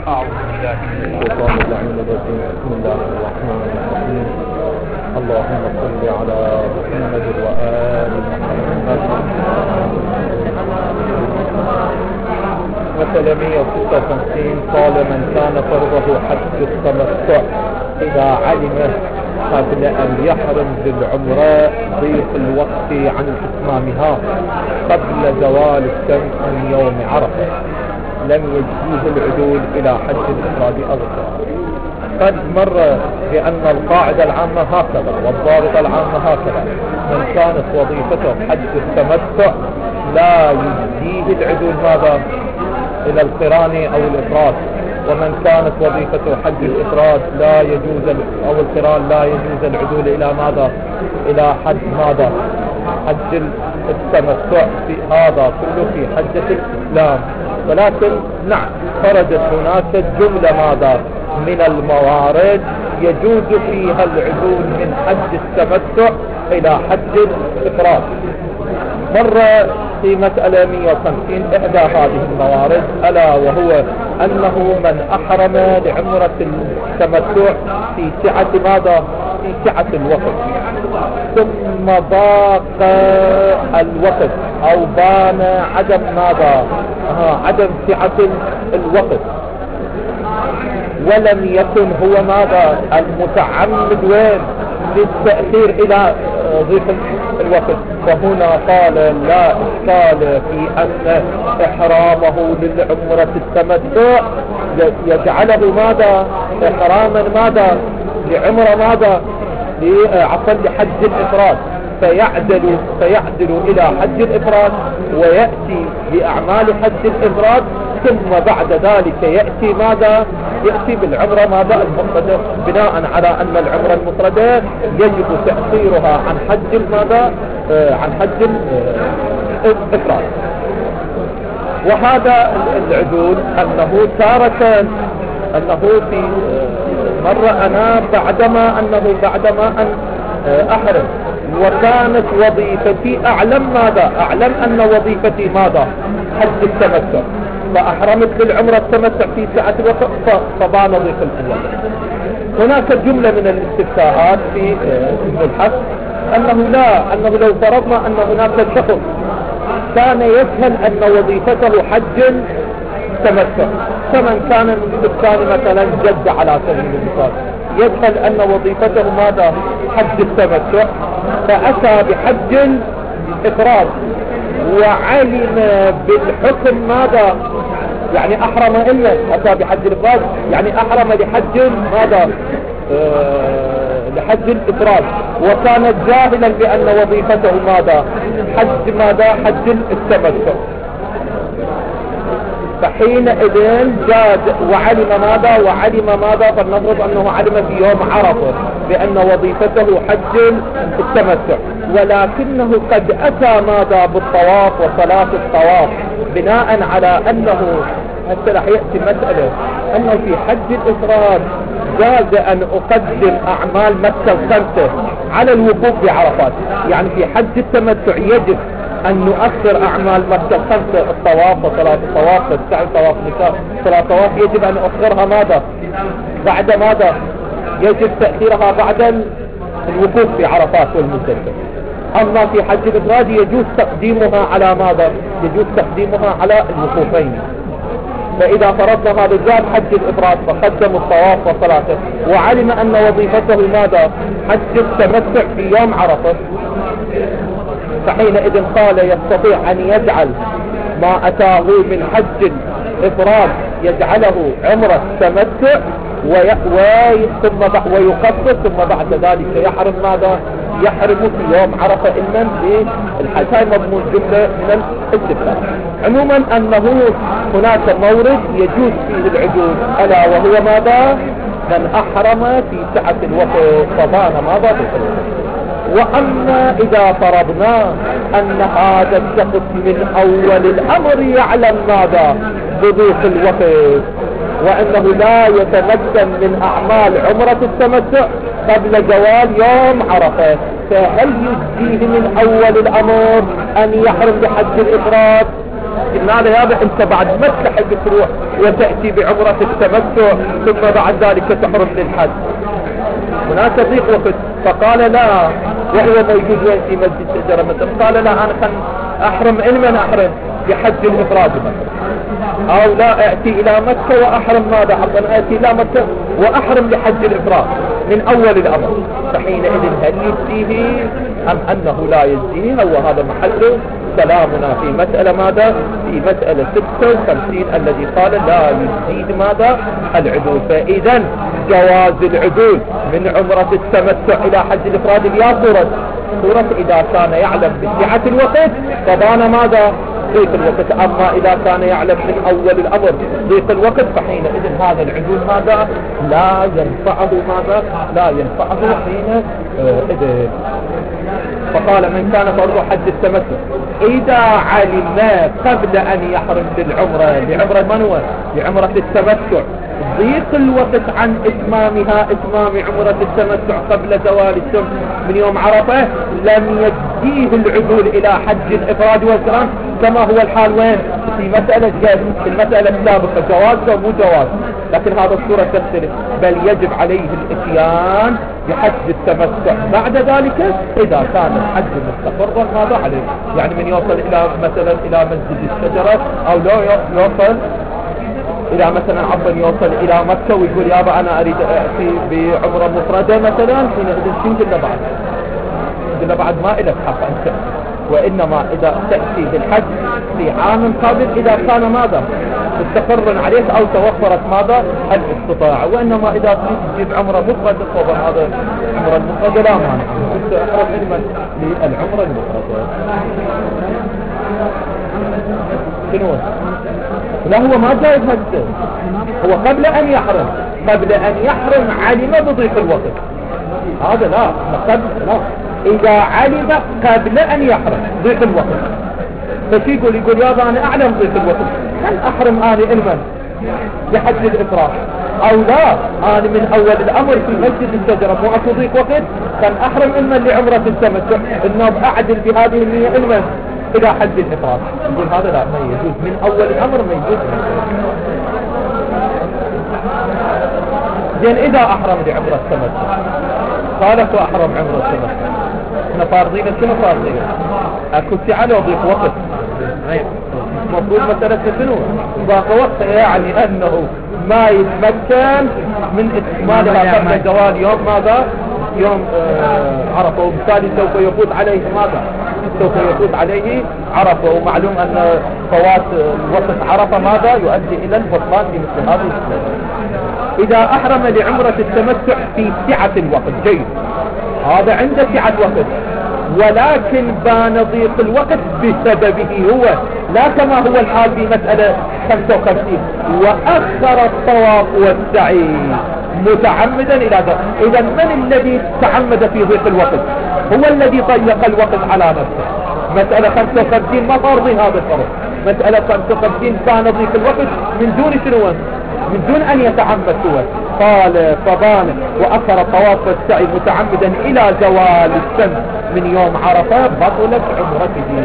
أعوذ بالله من الشيطان اللعين الرجيم. بسم الله الرحمن الرحيم. اللهم صل على محمد وآل محمد. مثل 156 قال من كان فرضه حج التمتع إذا علم قبل أن يحرم بالعمرة ضيق الوقت عن إتمامها قبل زوال الشمس من يوم عرفة لم يجزيه العدول إلى حج الإفراد أغفر. قد مر بأن القاعدة العامة هكذا والضابطة العامة هكذا: من كانت وظيفته حج التمتع لا يجزيه العدول ماذا إلى القران أو الإفراد، ومن كانت وظيفته حج الإفراد لا يجوز أو القران لا يجوز العدول إلى ماذا إلى حج ماذا حج التمتع. في هذا كله في حجة الإسلام. ولكن نعم خرجت هناك جملة ماذا من الموارد يجوز فيها العدول من حج التمتع إلى حج الإفراد. مرة في مسألة 150 إحدى هذه الموارد ألا وهو أنه من أحرم لعمرة التمتع في سعة ماذا في سعة الوقت ثم ضاق الوقت أو بان عدم ماذا عدم سعة الوقت ولم يكن هو ماذا المتعمد وين للتأخير إلى ضيق الوقت، فهنا قال لا إشكال في أن إحرامه للعمرة التمتع يجعله ماذا إحراما ماذا لعمرة ماذا عفوا لحج الإفراد، فيعدل إلى حج الإفراد ويأتي لأعمال حج الإفراد، ثم بعد ذلك يأتي ماذا يأتي بالعمرة ماذا المفردة، بناء على أن العمرة المفردة يجب تأخيرها عن حج ماذا عن حج الإفراد. وهذا العدول أنه تارة أنه في مرة أنا بعدما أن أحرم وكانت وظيفتي أعلم أن وظيفتي ماذا حج التمتع، فأحرمت بالعمرة التمتع في ساعة الوقت فبان ضيق الوقت. هناك جملة من الاستفتاءات في الحث أنه لو فرضنا أن هناك شخص كان يفهم أن وظيفته حج تمتع، فمن كان بالتالي مثلا جد على سبيل المثال يجهل أن وظيفته ماذا حج التمتع فأتى بحج إفراد وعلم بالحكم ماذا يعني أحرم إلا أتى بحج الإفراد يعني أحرم لحج ماذا لحج الإفراد وكان جاهلا بأن وظيفته ماذا حج التمتع، فحينئذ جاد وعلم ماذا فلنفرض أنه علم في يوم عرفة بأن وظيفته حج التمتع، ولكنه قد أتى ماذا بالطواف وصلاة الطواف بناء على أنه حتى رح يأتي مسألة أنه في حج الإفراد جاز أن أقدم أعمال مكة الخمسة على الوقوف بعرفات، يعني في حج التمتع يجب أن نؤخر أعمال مكة الخمسة الطواف وصلاة الطواف والسعي طواف النساء صلاة الطواف يجب أن نؤخرها ماذا بعد ماذا يجب تأخيرها بعد الوقوف في عرفات والمزدلفة. أما في حج الإفراد يجوز تقديمها على ماذا يجوز تقديمها على الوقوفين. فإذا فرضنا هذا جاب حج الإفراد فقدم الطواف وصلاته وعلم أن وظيفته ماذا حج التمتع في يوم عرفة، فحينئذ قال يستطيع أن يجعل ما أتاه من حج الإفراد يجعله عمرة تمتع ويقصر ثم بعد ذلك يحرم ماذا يحرم في يوم عرفة إلا بالحج. هاي مضمون جملة من الاستفتاء. عموما أنه هناك مورد يجوز فيه العدول ألا وهو ماذا من أحرم في سعة الوقت فبان ماذا بالحج. وأما إذا فرضنا أن هذا الشخص من أول الأمر يعلم ماذا بضيق الوقت وأنه لا يتمكن من أعمال عمرة التمتع قبل زوال يوم عرفة، فهل يجزيه من أول الأمر أن يحرم بحج الإفراد قلنا له يابا انت بعد ما تلحق تروح وتأتي بعمرة التمتع ثم بعد ذلك تحرم للحج، هناك ضيق وقت. فقال لا، وهو موجود وين في مسجد شجرة مثلا، قال لا انا خل احرم من احرم بحج الافراد مثلا، او لا اتي الى مكة واحرم ماذا حقا اتي الى مكة واحرم لحج الافراد من اول الامر، فحينئذ هل يجزيه ام انه لا يجزيه؟ هو هذا محل كلامنا في مسألة ماذا؟ في مسألة 56 الذي قال لا يجزيه ماذا؟ العدول. فاذا جواز العدول من عمرة التمتع الى حج الافراد يا صورة اذا كان يعلم بسعة الوقت فبان ماذا؟ ضيق الوقت. اما اذا كان يعلم من اول الامر ضيق الوقت فحينئذ هذا العدول ماذا؟ لا ينفعه ماذا؟ لا ينفعه حينئذ. فقال من كان فرض حج التمتع اذا علم قبل ان يحرم لعمرة من هو؟ لعمرة التمتع ضيق الوقت عن اتمام عمرة التمتع قبل زوال الشمس من يوم عرفة، لم يجزيه العدول الى حج الافراد والقران كما هو الحال وين؟ في مسألة في المسألة السابقة جواز ومو جواز، لكن هذا الصورة تختلف، بل يجب عليه الاتيان بحج التمتع بعد ذلك اذا كان الحج مستقرا ماذا عليه، يعني من يوصل الى مثلا الى مسجد الشجرة او لا يوصل الى مثلا عفوا يوصل الى مكة ويقول يابا انا اريد اتي بعمرة مفردة مثلا، حينئذ شو قلنا بعد ما الك حق انت، وانما اذا تأتي بالحج في عام قابل اذا كان ماذا؟ مستقرا عليك او توفرت ماذا؟ الاستطاعة. وانما اذا تريد تجيب عمرة مفردة طبعا هذا عمرة المفردة لا مانع، انت احرم للعمرة المفردة. شنو؟ لا هو ما جايب هسه، هو قبل ان يحرم علم بضيق الوقت، هذا لا قبل لا، اذا علم قبل ان يحرم ضيق الوقت فشي يقول يابا انا اعلم ضيق الوقت هل احرم اني علما لحج الافراح او لا، انا من اول الامر في مسجد الشجرة مو اكو ضيق وقت كان احرم علما لعمرة التمتع انه اعدل بهذه النية علما الى حج الافراد. يقول هذا لا ما يجوز من اول الامر ما يجوز. زين اذا احرم لعمرة التمتع قالت واحرم عمرة التمتع احنا فارضين شنو فارضين؟ اكو سعة لو ضيق وقت مفروض مسألة شنو؟ ضاق وقت يعني انه ما يتمكن من استكمالها قبل زوال يوم ماذا؟ يوم عرفه، وبالتالي سوف يفوت عليه ماذا؟ سوف يفوت عليه عرفه، ومعلوم ان فوات وقت عرفه ماذا؟ يؤدي الى البطلان في مثل هذه الصورة. اذا احرم لعمرة التمتع في سعة الوقت جيد، هذا عنده سعة وقت، ولكن بان ضيق الوقت بسببه هو لا كما هو الحال في مسألة 55 واخر الطواف والسعي متعمدا الى ذلك. اذا من الذي تعمد في ضيق الوقت؟ هو الذي ضيق الوقت على نفسه. مسألة 55 ما فرضي هذا الفرض، مسألة 55 كان ضيق الوقت من دون شنو؟ من دون ان يتعمد هو. قال فبان واخر الطواف والسعي متعمدا الى زوال الشمس من يوم عرفة بطلت عمرته.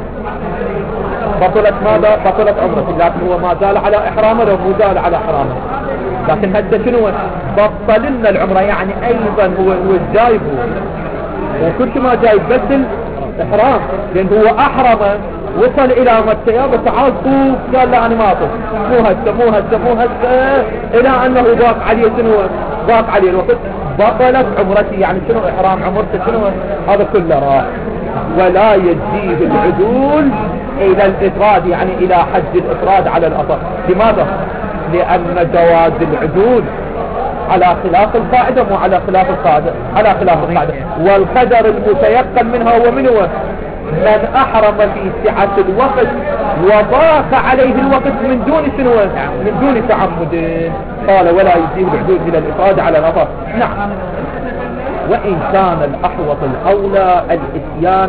بطلت ماذا؟ بطلت عمرته، لكن هو ما زال على احرامه لو مو زال على احرامه، لكن هذا شنو؟ بطل لنا العمرة، يعني ايضا هو جايب وكل ما جايب بس الاحرام، لان هو احرم وصل الى مكة يابا تعال طوف، قال لا انا ما اطوف، مو هسه الى انه ضاق عليه شنو؟ ضاق عليه الوقت، بطلت عمرتي. يعني شنو احرام عمرته شنو؟ هذا كله راح، ولا يجزيه العدول الى الافراد، يعني الى حج الافراد على الاصح. لماذا؟ لان جواز العدول على خلاف القاعدة، مو على خلاف القاعدة، على خلاف القاعدة. والقدر المتيقن منها هو من هو؟ من احرم في سعة الوقت وضاق عليه الوقت من دون شنو؟ من دون تعمد. قال ولا يجزيه العدول الى الافراد على الاصح. نعم، وإن كان الأحوط الأولى الاتيان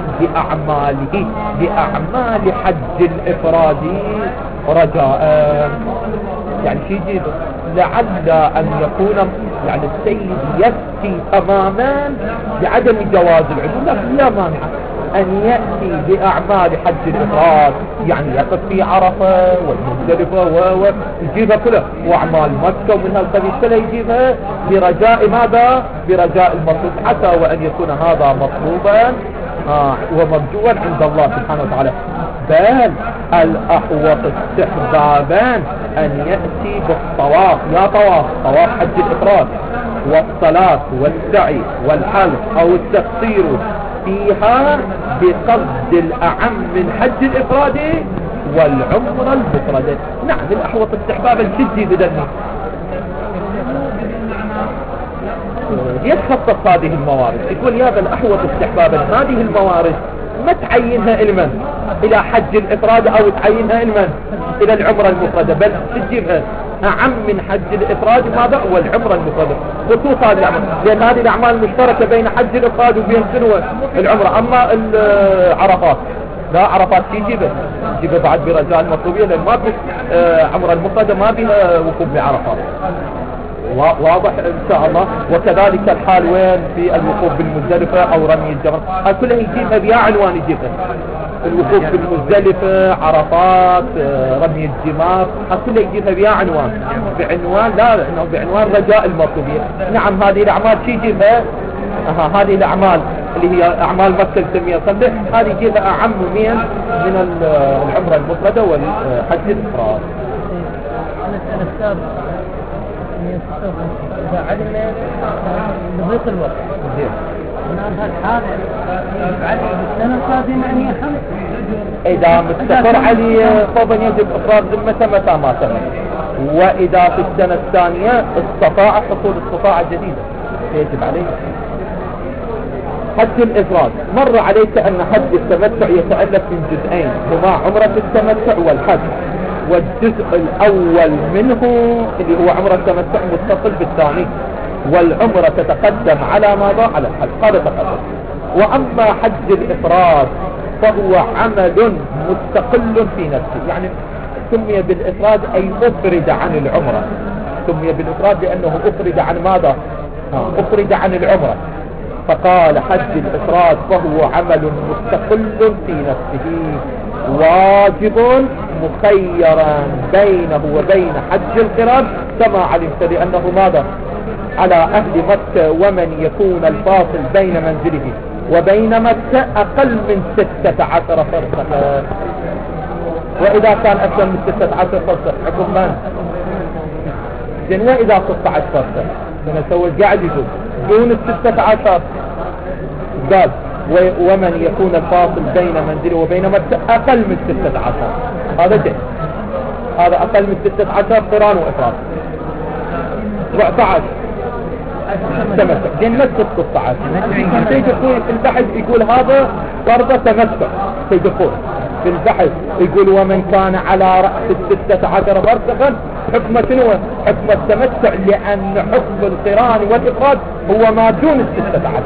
بأعمال حج الإفراد رجاء، يعني شيء جيد لعل أن يكون يعني السيد يفتي تماما بعدم جواز العدول، لكن لا مانع أن يأتي بأعمال حج الإفراد، يعني يقف في عرفة والمزدلفة ويجيبها كلها، وأعمال مكة ومن هالقبيل كلها يجيبها برجاء ماذا؟ برجاء المطلوب، حتى وأن يكون هذا مطلوبا ومرجوا عند الله سبحانه وتعالى. بل الأحوط استحبابا أن يأتي بالطواف، لا طواف حج الإفراد، والصلاة والسعي والحلق أو التقصير فيها بقصد الأعم من حج الإفراد والعمرة المفردة. نعم الأحوط استحبابا جدي بدني يتخصص هذه الموارد، يقول يا الأحوط استحبابا هذه الموارد ما تعينها إلمن إلى حج الإفراد أو تعينها إلمن إلى العمرة المفردة، بل تجيبها أعم من حج الإفراد ماذا والعمرة المفردة، خصوص هذه الأعمال، لأن هذه الأعمال مشتركة بين حج الإفراد وبين العمرة. أما العرفات لا، عرفات تجيبها بعد برجاء المطلوبية، لأن ما في عمرة المفردة ما بها وقوف بعرفات، واضح ان شاء الله. وكذلك الحال وين في الوقوف بالمزدلفة او رمي الجمر، كلها يجيبها بيا عنوان، يجيبها الوقوف بالمزدلفة، عرفات، رمي الجمار، كلها يجيبها بيا عنوان، بعنوان لا انه بعنوان رجاء المطلوبية. نعم هذه الاعمال شي يجيبها، هذه الاعمال اللي هي اعمال مكة نسميها صدق، هذه يجيبها اعم من العمرة المفردة والحج الافراد. إذا علم بضيق الوقت هناك الحال علي بالسنة القادمة أن يخمس، إذا مستقر علي طبعا يجب إفراد ذمته متى ما تم، وإذا في السنة الثانية استطاع حصول استطاعة جديدة يجب عليه حج الإفراد. مر عليك أن حج التمتع يتألف من جزئين، هما عمرة التمتع والحج، والجزء الأول منه اللي هو عمرة التمتع متصل بالثاني، والعمرة تتقدم على ماذا؟ على الحج، هذا تقدم. وأما حج الإفراد فهو عمل مستقل في نفسه، يعني سمي بالإفراد أي أفرد عن العمرة، سمي بالإفراد لأنه أفرد عن ماذا؟ أفرد عن العمرة، فقال حج الإفراد فهو عمل مستقل في نفسه واجب مخيرا بينه وبين حج القران كما علمت، لأنه ماذا؟ على أهل مكة ومن يكون الفاصل بين منزله وبين مكة أقل من 16 فرسخا، وإذا كان أكثر من 16 فرسخ حكم من؟ زين، وإذا 16 فرسخ سنسوي قاعد يقول دون 16 قال ومن يكون الفاصل بين منزله وبين مكة أقل من 16، هذا جيد، هذا أقل من 16 قران وإفراد. 17 تمتع جنة 16 سيدخل في البحث يقول هذا فرض تمتع، سيدخل في البحث يقول ومن كان على رأس 16 فرسخا حكم شنو؟ حكم التمتع، لأن حكم القران والإفراد هو ما دون 16،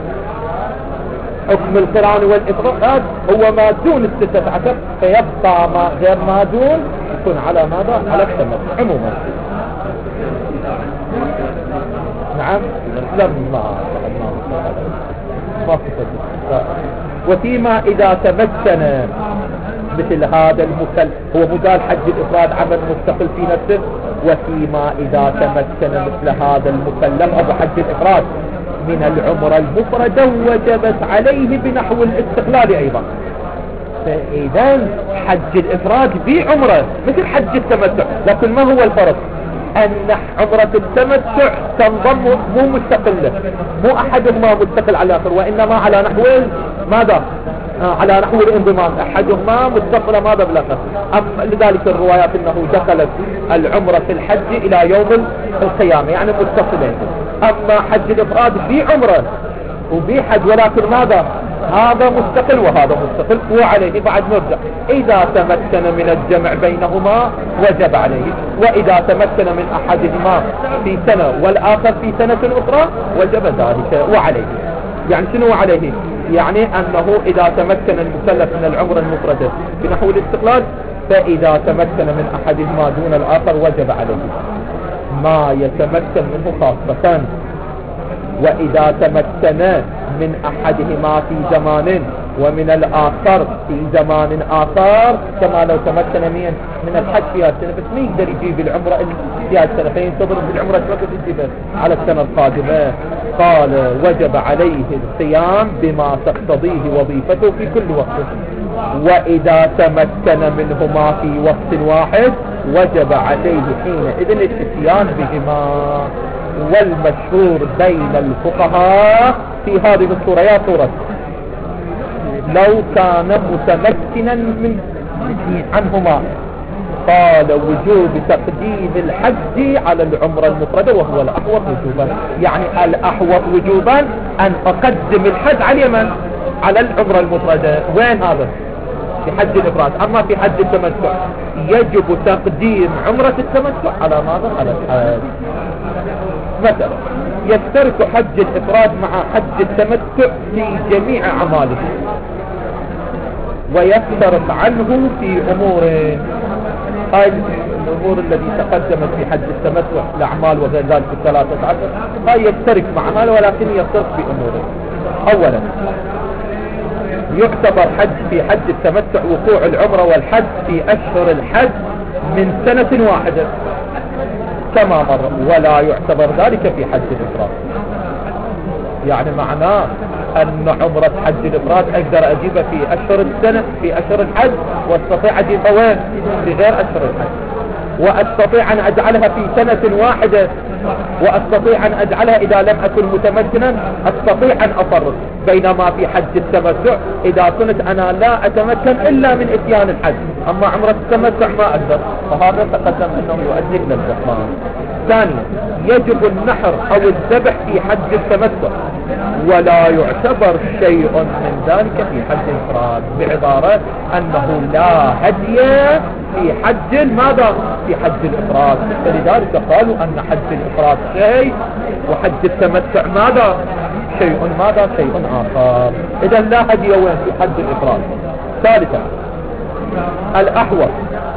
حكم القران والإفراد هو ما دون 16، فيبقى ما غير ما دون يكون على ماذا؟ على التمتع عموما. نعم لما وفيما إذا تمكن مثل هذا المكلف، هو مجال حج الإفراد عمل مستقل في نفسه، وفيما إذا تمكن مثل هذا المكلف أو حج الإفراد من العمرة المفردة وجبت عليه بنحو الاستقلال أيضا. فإذا حج الإفراد بعمرة مثل حج التمتع، لكن ما هو الفرق؟ أن عمرة التمتع تنضم مو مستقلة، مو أحدهما مستقل على الآخر، وإنما على نحو ماذا؟ على نحو الانضمام، أحدهما مستقل ماذا بالآخر. لذلك الروايات أنه دخلت العمرة في الحج إلى يوم القيامة، يعني متصلين. أما حج الإفراد بعمرة وبحج، ولكن ماذا؟ هذا مستقل وهذا مستقل، وعليه بعد نرجع إذا تمكن من الجمع بينهما وجب عليه، وإذا تمكن من أحدهما في سنة والآخر في سنة أخرى وجب ذلك وعليه. يعني شنو عليه؟ يعني أنه إذا تمكن المكلف من العمرة المفردة بنحو الاستقلال، فإذا تمكن من أحدهما دون الآخر وجب عليه ما يتمكن منه خاصة. وإذا تمكن من أحدهما في زمان ومن الآثار في زمان آثار كما لو تمكن من الحج في هالسنة، بس ما يقدر يجيب العمرة في هالسنة، فينتظر بالعمرة وقت يجيبها على السنة القادمة. قال وجب عليه القيام بما تقتضيه وظيفته في كل وقت، وإذا تمكن منهما في وقت واحد وجب عليه حينئذ الاتيان بهما. والمشهور بين الفقهاء في هذه الصورة يا صورة لو كان متمكنا من عنهما، قال وجوب تقديم الحج على العمرة المفردة وهو الأحوط وجوبا. يعني الأحوط وجوبا أن أقدم الحج على اليمن على العمرة المفردة. وين هذا؟ في حج الإفراد. أما في حج التمتع يجب تقديم عمرة التمتع على ماذا؟ على الحج. مثلا يشترك حج الإفراد مع حج التمتع في جميع أعماله، ويفترق عنه في أموره. هاي الأمور التي تقدمت في حج التمتع الأعمال وغير ذلك 13 هاي يشترك معها ولكن يفترق في أموره. أولا يعتبر حج في حج التمتع وقوع العمرة والحج في أشهر الحج من سنة واحدة كما مر، ولا يعتبر ذلك في حج الإفراد. يعني معناه أن عمرة حج الإفراد أقدر أجيبها في أشهر السنة في أشهر الحج، واستطيع أجيبها وين؟ في غير أشهر الحج، وأستطيع أن أجعلها في سنة واحدة، وأستطيع أن أجعلها إذا لم أكن متمكنا أستطيع أن أفرق. بينما في حج التمتع إذا كنت أنا لا أتمكن إلا من إتيان الحج، أما عمرة التمتع ما أقدر، فهذا تقدم أنه يؤدي إلى الزحمان. ثانيا يجب النحر أو الذبح في حج التمتع، ولا يعتبر شيء من ذلك في حج الإفراد، بعبارة أنه لا هدي في حج ماذا؟ في حج الإفراد. فلذلك قالوا أن حج الإفراد شيء وحج التمتع ماذا؟ شيء ماذا؟ شيء آخر. إذا لا هدي وين في حج الإفراد. ثالثا الأحوط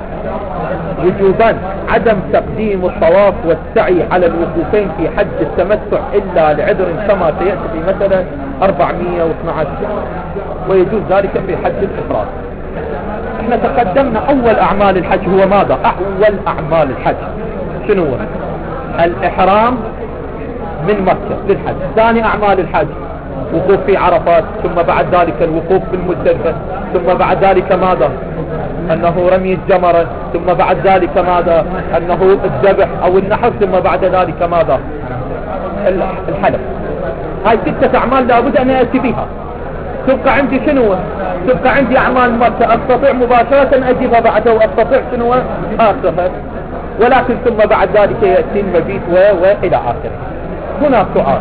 وجوبا عدم تقديم الطواف والسعي على الوقوفين في حج التمتع إلا لعذر كما سيأتي في مثلا 412، ويجوز ذلك في حج الإفراد. احنا تقدمنا أول أعمال الحج هو ماذا؟ أول أعمال الحج شنو هو؟ الإحرام من مكة للحج. ثاني أعمال الحج وقوف في عرفات، ثم بعد ذلك الوقوف في المزدلفة، ثم بعد ذلك ماذا؟ أنه رمي الجمرة، ثم بعد ذلك ماذا؟ أنه الذبح أو النحر، ثم بعد ذلك ماذا؟ الحلق. هاي 6 أعمال لابد أن يأتي بها. تبقى عندي شنو؟ تبقى عندي أعمال مكة أستطيع مباشرة أجيبها بعدها، وأستطيع شنو؟ آخرها. ولكن ثم بعد ذلك يأتي المبيت وإلى آخره. هنا سؤال: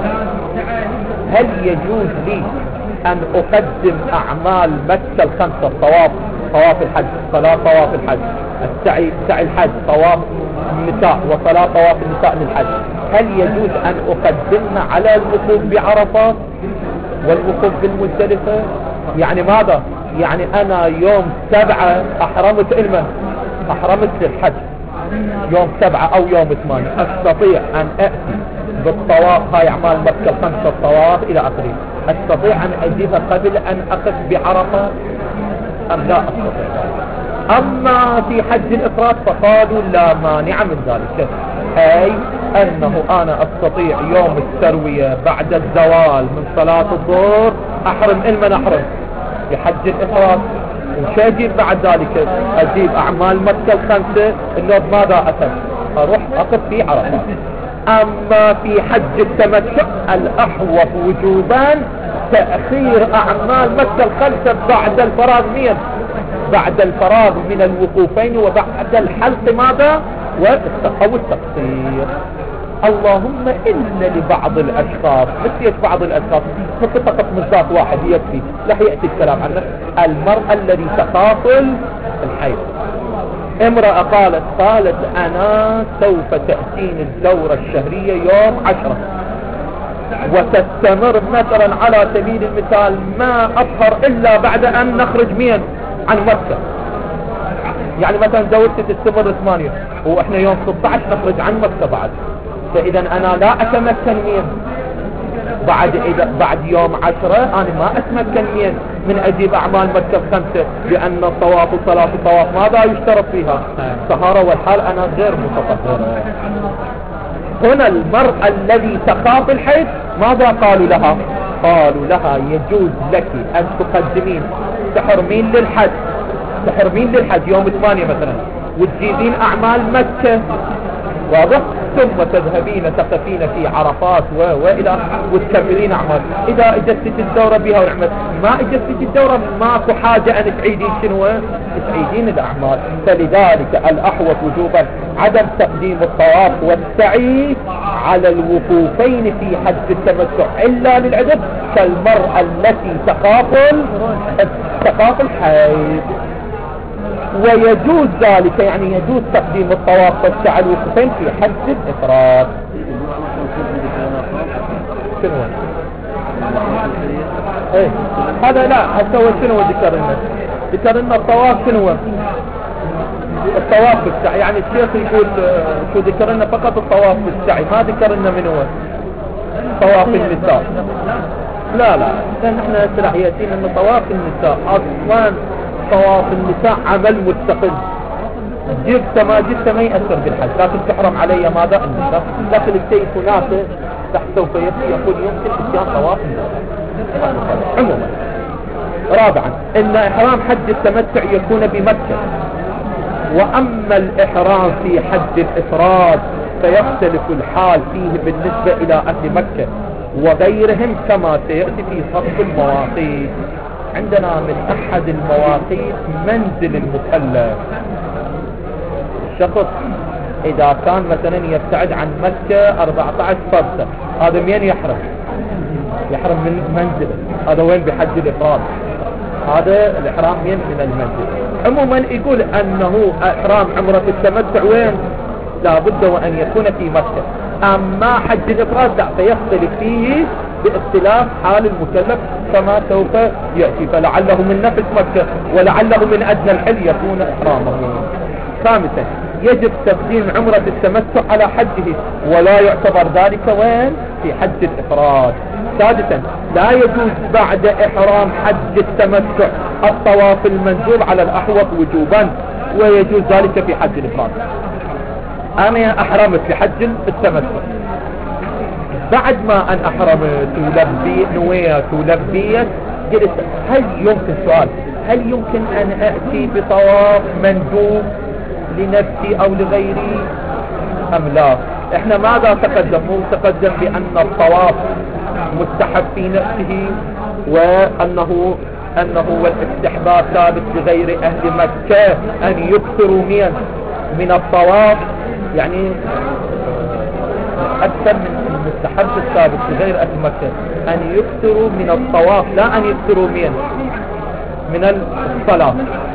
هل يجوز لي أن أقدم أعمال مكة الخمسة، الطواف، طواف الحج، صلاة طواف الحج، سعي الحج، طواف النساء، وصلاة طواف النساء للحج، هل يجوز أن أقدمها على الوقوف بعرفات والوقوف بالمزدلفة؟ يعني ماذا؟ يعني أنا يوم 7 أحرمت أحرمت للحج، يوم 7 أو يوم 8 أستطيع أن أأتي بالطواف، هاي أعمال مكة الخمسة، الطواف إلى آخره، أستطيع أن أجيبها قبل أن أقف بعرفة أم لا أستطيع؟ أما في حج الإفراد فقالوا لا مانع من ذلك، أي أنه أنا أستطيع يوم التروية بعد الزوال من صلاة الظهر أحرم المن أحرم في حج الإفراد، وش أجيب بعد ذلك؟ أجيب أعمال مكة الخمسة إنه ماذا أتم؟ أروح أقف في عرفة. أما في حج التمتع الأحوط وجوبا تأخير أعمال مكة الخمسة بعد الفراغ بعد الفراغ من الوقوفين وبعد الحلق ماذا؟ والتقصير. اللهم إلا لبعض الأشخاص، بس بعض الأشخاص فقط مزدات واحد يكفي، لا يأتي الكلام عنه. المرأة الذي تقاطل الحيض، امرأة قالت أنا سوف تأتيني الدورة الشهرية يوم 10 وتستمر مثلا على سبيل المثال ما أظهر إلا بعد أن نخرج عن مكة، يعني مثلا دورتي تستمر 8 وإحنا يوم 16 نخرج عن مكة بعد، فإذا أنا لا أتمكن بعد يوم 10 أنا ما أتمكن من أجيب أعمال مكة الخمسة، لأن الطواف وصلاة الطواف ماذا يشترط فيها؟ الطهارة، والحال أنا غير متطهرة. هنا المرأة الذي تخاف الحيض ماذا قالوا لها؟ قالوا لها يجوز لك أن تقدمين تحرمين للحج يوم 8 مثلا، وتجيبين أعمال مكة، واضح؟ ثم تذهبين تقفين في عرفات وإلى وتكملين أعمال. إذا اجتك الدورة بها ونعمت، ما اجتك الدورة ماكو حاجة أن تعيدين شنو؟ تعيدين الأعمال. فلذلك الأحوط وجوبا عدم تقديم الطواف والسعي على الوقوفين في حج التمتع إلا للعذر، كالمرأة التي تخاف الحيض. ويجوز ذلك، يعني يجوز تقديم الطواف والسعي الوقوفين في حج الإفراد. شنو ايه هذا؟ لا هسه شنو ذكرنا الطواف شنو؟ الطواف والسعي، يعني الشيخ يقول شو ذكرنا فقط الطواف والسعي، ما ذكرنا من هو طواف النساء. لا لأن احنا سرعيتين ان طواف النساء اصلا طواف النساء عمل مستقل، جبت ما جبت ما يأثر بالحج، لكن تحرم علي ماذا؟ النساء. لكن الشيء هناك تحت سوف يقول يمكن اتيان طواف النساء عموما. رابعا ان احرام حج التمتع يكون بمكة، واما الاحرام في حج الافراد فيختلف الحال فيه بالنسبة الى اهل مكة وغيرهم كما سيأتي في صف المواقيت. عندنا من احد المواقيت منزل المكلف. الشخص اذا كان مثلا يبتعد عن مكة 14 فرسخ، هذا مين يحرم من منزله؟ هذا وين؟ بحج الافراد. هذا الاحرام من المنزل. عموما يقول انه احرام عمرة التمتع وين؟ لابد وان يكون في مكة. اما حج الافراد لا، فيختلف فيه باختلاف حال المكلف كما سوف يأتي، فلعله من نفس مكة ولعله من ادنى الحل يكون احرامه. خامسا يجب تقديم عمرة التمتع على حجه، ولا يعتبر ذلك وين؟ في حج الافراد. سادسا لا يجوز بعد احرام حج التمتع الطواف المندوب على الاحوط وجوبا، ويجوز ذلك في حج الافراد. انا احرمت في حج التمتع، بعد ما ان احرمت نويت ولبيت، قلت هل يمكن سؤال هل يمكن ان اتي بطواف مندوب لنفسي او لغيري ام لا؟ احنا ماذا تقدم؟ تقدم بان الطواف مستحب في نفسه، وانه والاستحباب ثابت لغير اهل مكة ان يكثروا من الطواف، يعني اكثر من المستحب الثابت لغير اهل مكة ان يكثروا من الطواف، لا ان يكثروا من الصلاة.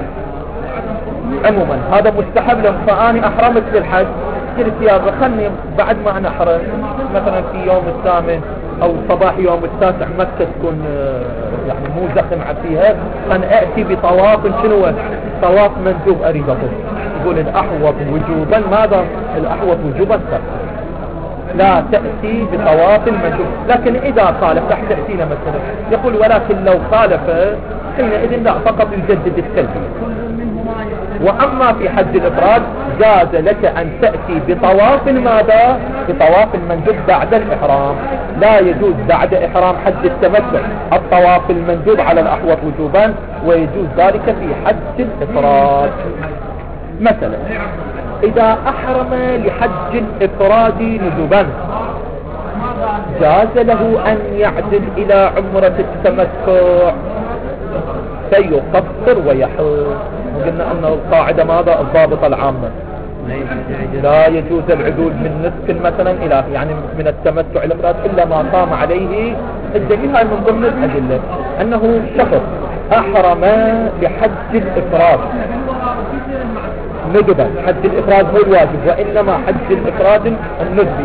عموما هذا مستحب لهم. فاني احرمت للحج، قلت يا خلني بعد ما انا احرم مثلا في يوم الثامن او صباح يوم التاسع مكة تكون يعني مو زخم فيها، ان اتي بطواف شنو؟ طواف مندوب اريد اطوف. يقول الاحوط وجوبا ماذا؟ الاحوط وجوبا لا تأتي بطواف المندوب. لكن اذا خالف راح تأتينا مثلا، يقول ولكن لو خالف حينئذ لا، فقط يجدد التلبية. واما في حج الافراد جاز لك ان تأتي بطواف ماذا؟ بطواف المندوب بعد الاحرام. لا يجوز بعد احرام حج التمتع الطواف المندوب على الاحوط وجوبا، ويجوز ذلك في حج الافراد. مثلا اذا احرم لحج الافراد ندبا، جاز له ان يعدل الى عمرة التمتع فيقصر ويحل. وقلنا ان القاعدة ماذا؟ الضابطة العامة، لا يجوز العدول من نسك مثلا الى يعني من التمتع الافراد الا ما قام عليه الدليل. هاي من ضمن الادلة انه شخص احرم بحج الافراد ندبا، حج الافراد هو الواجب وانما حج الافراد الندبي،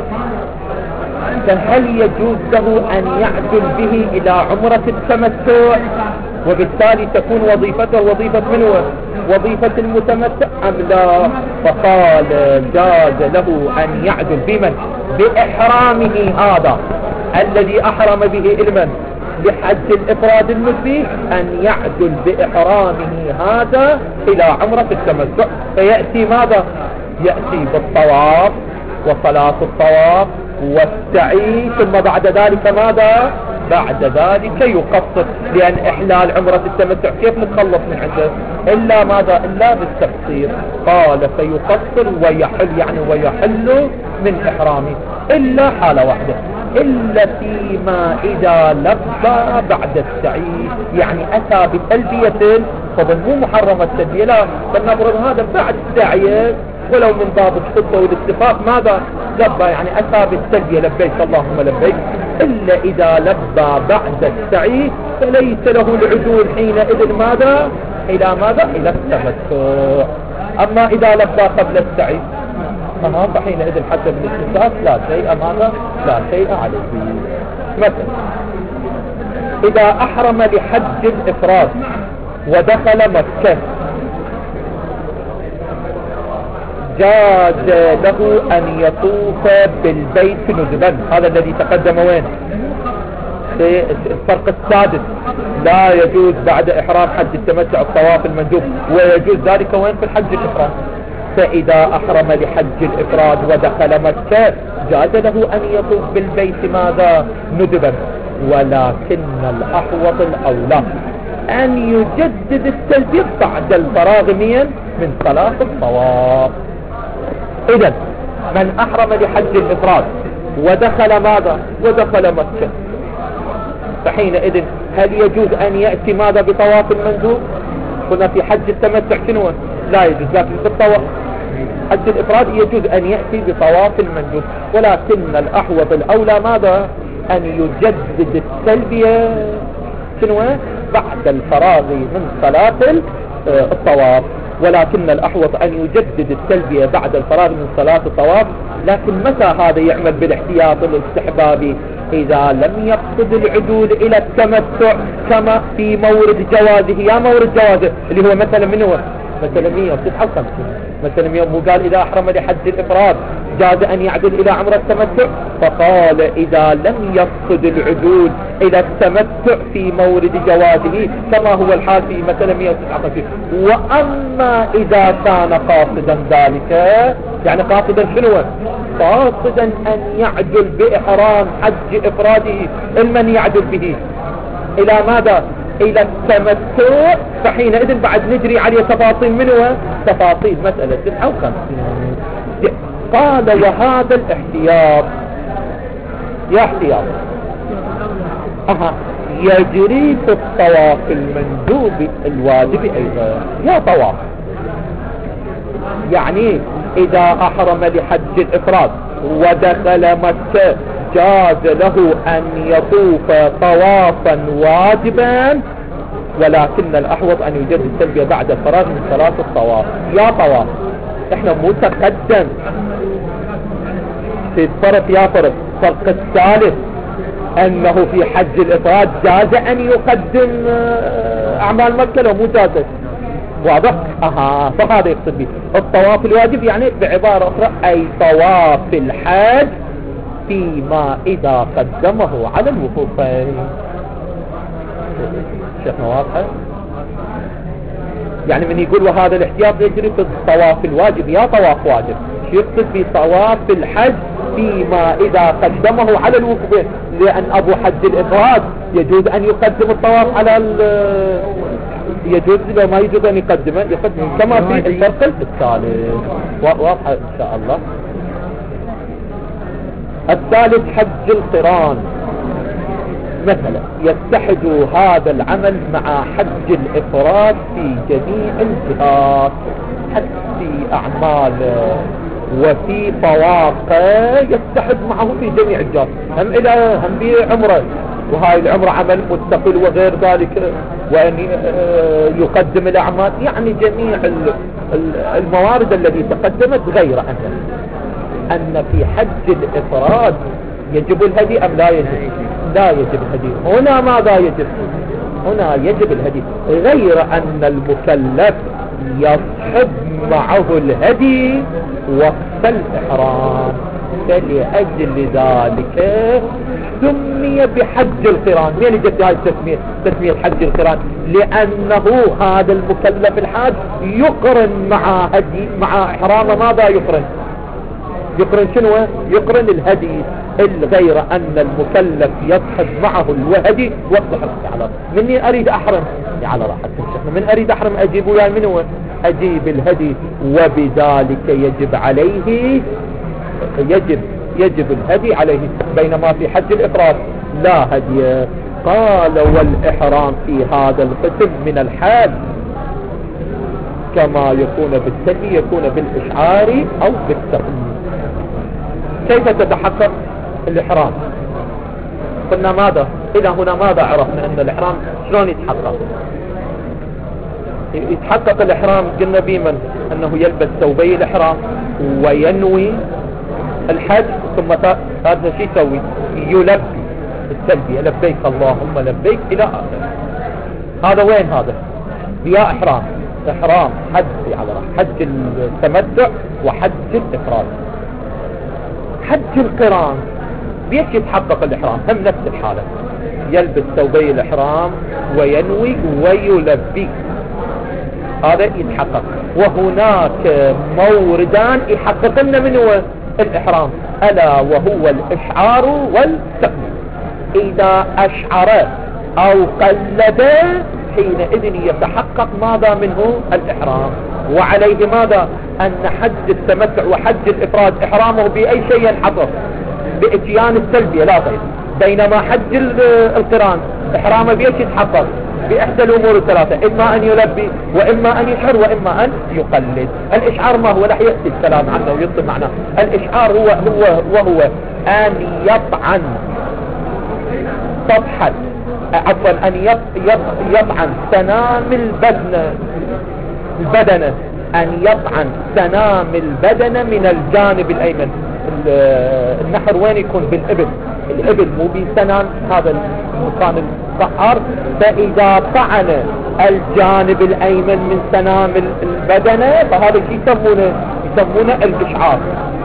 فهل يجوز له ان يعدل به الى عمرة التمتع وبالتالي تكون وظيفته وظيفة من هو؟ وظيفة المتمتع ام لا؟ فقال جاز له ان يعدل بمن؟ باحرامه هذا الذي احرم به المن؟ لحج الإفراد النسبي أن يعدل بإحرامه هذا إلى عمرة التمتع. فيأتي ماذا؟ يأتي بالطواف وصلاة الطواف والسعي، ثم بعد ذلك ماذا؟ بعد ذلك يقصر، لأن إحلال عمرة التمتع كيف نتخلص من عنده؟ إلا ماذا؟ إلا بالتقصير. قال فيقصر ويحل، يعني ويحل من إحرامه، إلا حالة واحدة، إلا فيما إذا لبى بعد السعي، يعني أتى بتلبية طبعا مو محرمة التلبية، لا، فلنفرض هذا بعد السعي ولو من باب الخطة والاتفاق ماذا؟ لبى، يعني أتى بالتلبية لبيك اللهم لبيك، إلا إذا لبى بعد السعي فليس له العدول حينئذ ماذا؟ إلى ماذا؟ إلى التمتع. أما إذا لبى قبل السعي فحينئذ حسب الاتفاق لا شيء ماذا؟ لا شيء عليه. مثلا إذا أحرم لحج الإفراد ودخل مكة جاز له أن يطوف بالبيت ندبا. هذا الذي تقدم وين؟ في الفرق السادس، لا يجوز بعد إحرام حج التمتع الطواف المندوب، ويجوز ذلك وين؟ في الحج الإفراد. فإذا أحرم لحج الإفراد ودخل مكة جاز له أن يطوف بالبيت ماذا؟ ندبا، ولكن الأحوط الأولى أن يجدد التلبية بعد الفراغ من صلاة الطواف. إذن من أحرم لحج الإفراد ودخل ماذا؟ ودخل مكة، فحينئذ هل يجوز أن يأتي ماذا؟ بطواف المندوب؟ كنا في حج التمتع شنو؟ لا يجوز، لكن في الطواف حج الإفراد يجوز أن يأتي بطواف المندوب، ولكن الأحوط الأولى ماذا؟ أن يجدد التلبية شنو؟ بعد الفراغ من صلاة الطواف، ولكن الأحوط أن يجدد التلبية بعد الفراغ من صلاة الطواف. لكن متى هذا يعمل بالاحتياط الاستحبابي؟ إذا لم يقصد العدول إلى التمتع كما في مورد جوازه، يا مورد جوازه اللي هو مثلا من هو؟ مثلا 159 مثلا مو قال إذا أحرم لحج الإفراد جاز أن يعدل إلى عمرة التمتع؟ فقال إذا لم يقصد العدول إلى التمتع في مورد جوازه كما هو الحال في مثلا 159. وأما إذا كان قاصدا ذلك، يعني قاصدا شنو؟ قاصدا أن يعدل بإحرام حج إفراده، من يعدل به إلى ماذا؟ إلى التمتع، فحينئذ بعد نجري عليه تفاصيل منه، تفاصيل مسألة 59. قال وهذا الاحتياط يا احتياط يجري في الطواف المندوب الواجب أيضا، يا طواف، يعني إذا أحرم لحج الإفراد ودخل مكة جاز له أن يطوف طوافا واجبا، ولكن الأحوط أن يجدد التلبية بعد الفراغ من صلاة الطواف، يا طواف. احنا متقدم في الفرق، يا فرق الثالث أنه في حج الإفراد جاز أن يقدم أعمال مكة لو مو جازت، واضح؟ فهذا يقصد به الطواف الواجب، يعني بعبارة أخرى أي طواف الحج فيما إذا قدمه على الوقوفين. شيخنا واضحة؟ يعني من يقول وهذا الاحتياط يجري في الطواف الواجب، يا طواف واجب، شو يقصد بطواف الحج فيما إذا قدمه على الوقوفين؟ لأن أبو حج الإفراد يجوز أن يقدم الطواف على يجوز، لو ما يجوز أن يقدمه كما في الفرق الثالث. واضحة إن شاء الله. الثالث حج القران، مثلا يتحد هذا العمل مع حج الإفراد في جميع الجهات، حتى في أعمال وفي طواقه يتحد معه في جميع الجهات، هم بعمره، وهاي العمره عمل مستقل وغير ذلك، وأن يقدم الأعمال، يعني جميع الموارد التي تقدمت، غير أن في حج الإفراد يجب الهدي أم لا يجب؟ لا يجب الهدي. هنا ماذا يجب؟ هنا يجب الهدي، غير أن المكلف يصحب معه الهدي وقت الإحرام. فلأجل ذلك سمي بحج القران. من جت هاي التسمية؟ تسمية حج القران لأنه هذا المكلف الحاج يقرن مع إحرامه. ماذا يقرن؟ يقرن شنو؟ يقرن الهدي، غير أن المكلف يصحب معه الهدي والصحب على مني أريد أحرم على راحة من أريد أحرم أجيبه يعني من هو؟ أجيب الهدي، وبذلك يجب عليه يجب الهدي عليه، بينما في حج الإفراد لا هدي. قال والإحرام في هذا القسم من الحاج كما يكون بالتلبية يكون بالإشعار أو بالتقليد. كيف تتحقق الإحرام؟ قلنا ماذا؟ إلى هنا ماذا عرفنا أن الإحرام شلون يتحقق الإحرام؟ قلنا بمن؟ أنه يلبس ثوبي الإحرام وينوي الحج، ثم هذا شيء يسوي؟ يلبي التلبية، لبيك اللهم لبيك إلى آخره. هذا وين هذا؟ يا إحرام حج على حج التمتع وحج الإفراد. حج القران بيش يتحقق الإحرام؟ هم نفس الحالة، يلبس ثوبي الإحرام وينوي ويلبي، هذا يتحقق. وهناك موردان يحققن من هو الإحرام، ألا وهو الإشعار والتقليد. إذا أشعر أو قلد حينئذ يتحقق ماذا منه؟ الإحرام. وعليه ماذا؟ أن حج التمتع وحج الإفراد إحرامه بأي شيء ينحصر؟ بإتيان التلبية لا غير. بينما حج القران إحرامه بيش يتحقق؟ بإحدى الأمور الثلاثة، إما أن يلبي وإما أن يشعر وإما أن يقلد. الإشعار ما هو؟ رح يأتي الكلام عنه ويطلب معنا. الإشعار وهو أن يطعن صفحة عفوا أن يطعن سنام البدنة أن يطعن سنام البدنة من الجانب الأيمن. النحر وين يكون؟ بالإبل مو بسنام هذا المكان الصحار. فإذا طعن الجانب الأيمن من سنام البدنة فهذا شيء يسمونه الإشعار،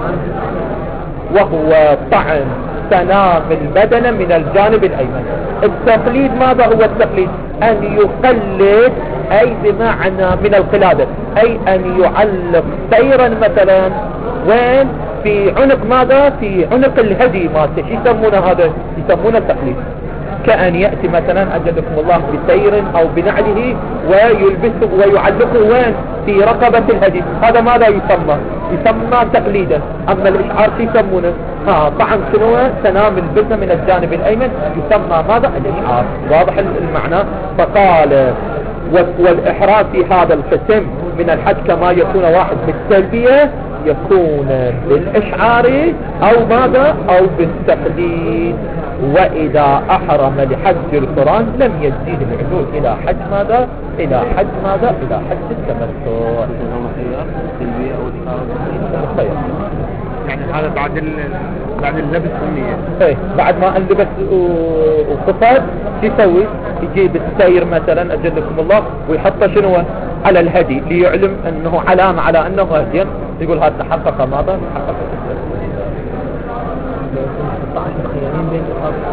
وهو طعن سنام البدنة من الجانب الأيمن. التقليد ماذا هو التقليد؟ أن يقلد، أي بمعنى من القلادة، أي أن يعلق سيرا مثلا وين؟ في عنق ماذا؟ في عنق الهدي مالته. شو يسمونه هذا؟ يسمونه التقليد. كأن يأتي مثلا أجلكم الله بسير أو بنعله ويلبسه ويعلقه وين؟ في رقبة الهدي. هذا ماذا يسمى تقليدا. أما الإشعار شو يسمونه؟ طعن شنو؟ سنام البدنة من الجانب الأيمن يسمى ماذا؟ الإشعار. واضح المعنى؟ فقال والإحرام في هذا القسم من الحج كما يكون واحد بالتلبية يكون بالإشعار أو ماذا؟ أو بالتقليد. وإذا أحرم لحج القران لم يجزيه العدول إلى حج ماذا؟ إلى حج التمتع. يعني هذا بعد اللبس والنية. ايه بعد ما اللبس وقصد شو يسوي؟ يجيب السير مثلا أجلكم الله ويحطه شنو؟ على الهدي ليعلم أنه علامة على أنه هدي. يقول هذا تحقق ماذا؟ تحقق مخيرين بين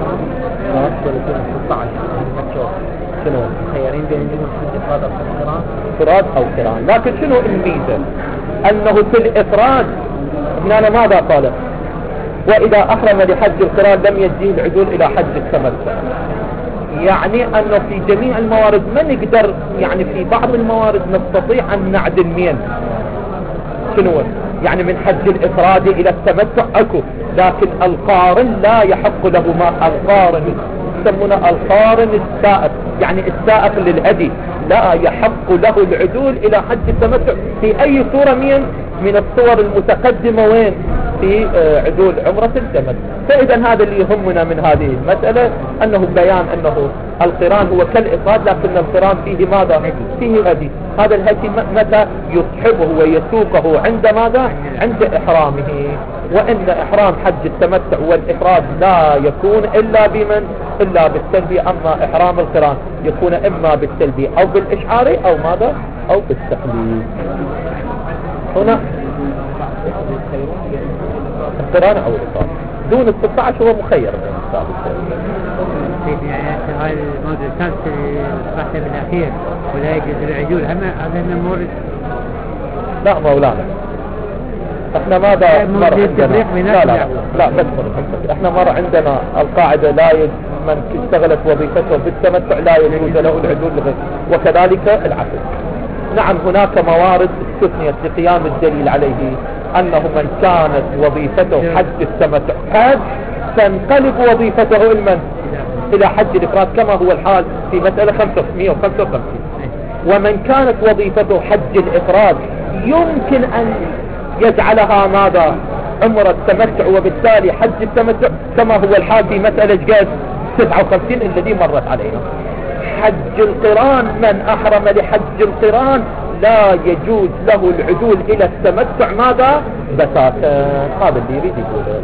شنو؟ مخيرين بين الإفراد أو القران؟ إفراد أو قران. لكن شنو الميزة؟ أنه في الإفراد هنا ماذا قال؟ وإذا أحرم لحج القران لم يجزيه العدول إلى حج التمتع. يعني أنه في جميع الموارد ما نقدر، يعني في بعض الموارد نستطيع أن نعدل مين شنو يعني من حج الإفراد إلى التمتع أكو، لكن القارن لا يحق له ما القارن يسمونه القارن السائق، يعني السائق للهدي لا يحق له العدول إلى حج التمتع في أي صورة من الصور المتقدمة وين في عدول عمرة التمتع. فإذا هذا اللي يهمنا من هذه المسألة أنه بيان أنه القران هو كالإفراد، لكن القران فيه ماذا؟ فيه هدي. هذا الهدي متى يصحبه ويسوقه؟ عند ماذا؟ عند إحرامه. وإن إحرام حج التمتع والإفراد لا يكون إلا بمن؟ إلا بالتلبية. أما إحرام القران يكون إما بالتلبية أو بالإشعار أو ماذا؟ أو بالتقليد. هنا القران او الافراد. دون ال 16 هو مخير بين الثالث. يعني هاي الموضوع الثالث اللي بالاخير ولا يجوز العدول هذا مورد. لا مولانا احنا ماذا مر عندنا لا بس احنا مر عندنا القاعدة لا من اشتغلت وظيفته بالتمتع لا يجوز له العدول وكذلك العكس. نعم هناك موارد استثنيت لقيام الدليل عليه انه من كانت وظيفته حج التمتع حج تنقلب وظيفته الى حج الافراد كما هو الحال في مسألة 555. ومن كانت وظيفته حج الافراد يمكن ان يجعلها ماذا عمرة التمتع وبالتالي حج التمتع كما هو الحال في مسألة جاز 59 الذي مرت علينا. حج القران من احرم لحج القران لا يجوز له العدول الى التمتع ماذا بتاتا. هذا اللي يريد يقوله.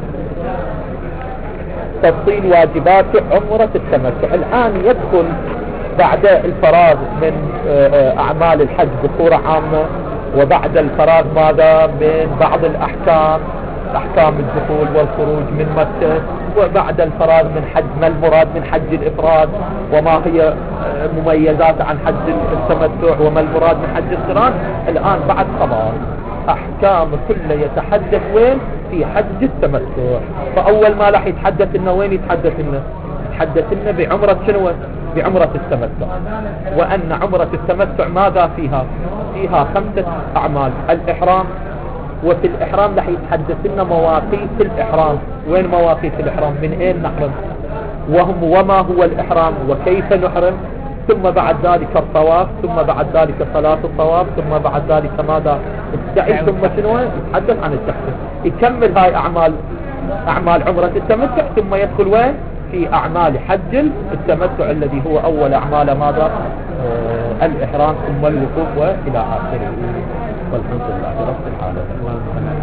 تفصيل واجبات عمرة التمتع الان يدخل بعد الفراغ من اعمال الحج بصورة عامة وبعد الفراغ ماذا من بعض الاحكام احكام الدخول والخروج من مكة وبعد الفراغ من حج ما المراد من حج الافراد وما هي مميزات عن حج التمتع وما المراد من حج القران. الان بعد خلاص احكام كله يتحدث وين في حج التمتع. فاول ما راح يتحدث لنا وين يتحدث لنا بعمرة شنو بعمرة التمتع. وان عمرة التمتع ماذا فيها 5 اعمال. الاحرام وفي الإحرام رح يتحدث لنا مواقيت الإحرام. وين مواقيت الإحرام من أين نحرم وما هو الإحرام وكيف نحرم. ثم بعد ذلك الطواف ثم بعد ذلك صلاة الطواف ثم بعد ذلك ماذا السعي ثم شنو يتحدث عن التحريم. يكمل هاي أعمال عمرة التمتع ثم يدخل وين في أعمال حج التمتع الذي هو أول أعمال ماذا الإحرام ثم الوقوف وإلى آخره. والحمد لله رب العالمين.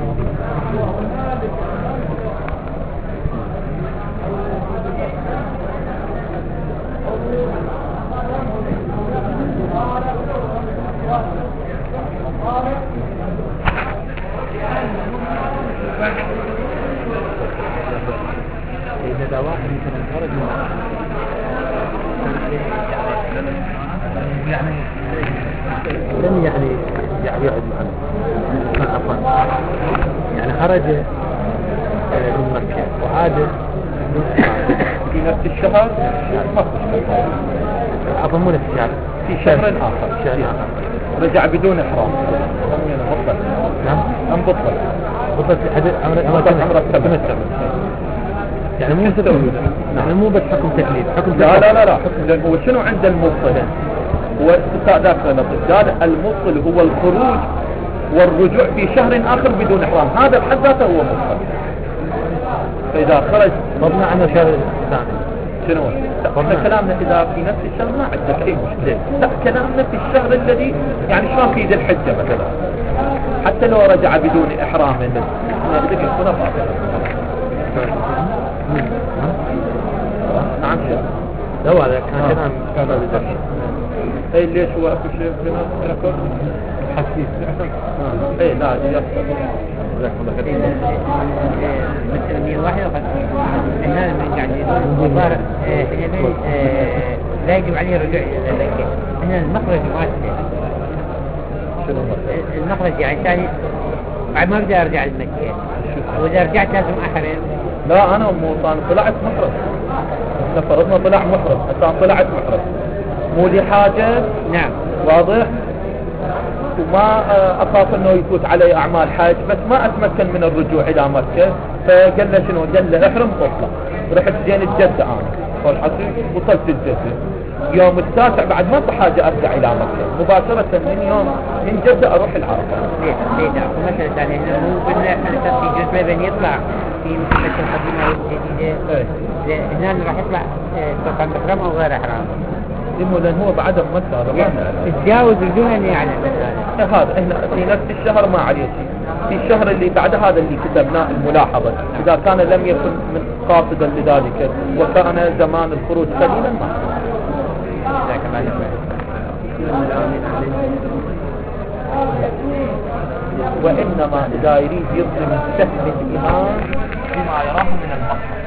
إذا واحد مثلا خرج يعني يقعد معنا يعني خرج من مكة وعاد في نفس الشهر عفوا مو نفس الشهر في شهر آخر رجع بدون إحرام نعم بطل عمرة التمتع يعني مو تكليف يعني مو بس حكم تكليف حكم لا حكم. هو شنو عند المبطل هو ذاك قال المبطل هو الخروج والرجوع في شهر آخر بدون إحرام. هذا بحد ذاته هو مبطل. فإذا خرج طبنا عنه شهر ثاني شنو كلامنا إذا في نفس الشهر ما عندك أي مشكلة. لا كلامنا في الشهر الذي يعني شلون في ذي الحجة مثلا حتى لو رجع بدون إحرام نعم لا هذا كان اي ليش هو اكو شيء هنا حسيس اي لا مثل 151 هنا يعني صار لا يجب عليه الرجوع الى مكة. هنا المخرج واسع. شنو المخرج يعني ثاني بعد ما بدي ارجع لمكة واذا رجعت لازم احرم. لا انا طلعت محرم. احنا فرضنا طلع محرم عشان طلعت محرم مو لي حاجة. نعم واضح. وما اخاف انه يفوت علي اعمال حاج بس ما اتمكن من الرجوع الى مكة. فقال له شنو قال له احرم واطلع. رحت زين الجدة انا والحصيل وصلت الجدة يوم التاسع بعد ما في حاجة ارجع الى مكة مباشرة من جدة اروح العرفة. مثلا ثانية هنا مو قلنا احنا في جزء ما بين يطلع في مثل القديمة والجديدة. هنا راح يطلع طبعا محرم او غير احرام. لان هو بعد مكة هذا ما تتجاوز رجوعا يعني هذا احنا في نفس الشهر ما عليه شيء. في الشهر اللي بعد هذا اللي كتبناه الملاحظة اذا كان لم يكن من قاصدا لذلك وكان زمان الخروج قليلا ما وإنما إذا يريد يظلم سهم الإمام ما يراه من البصر.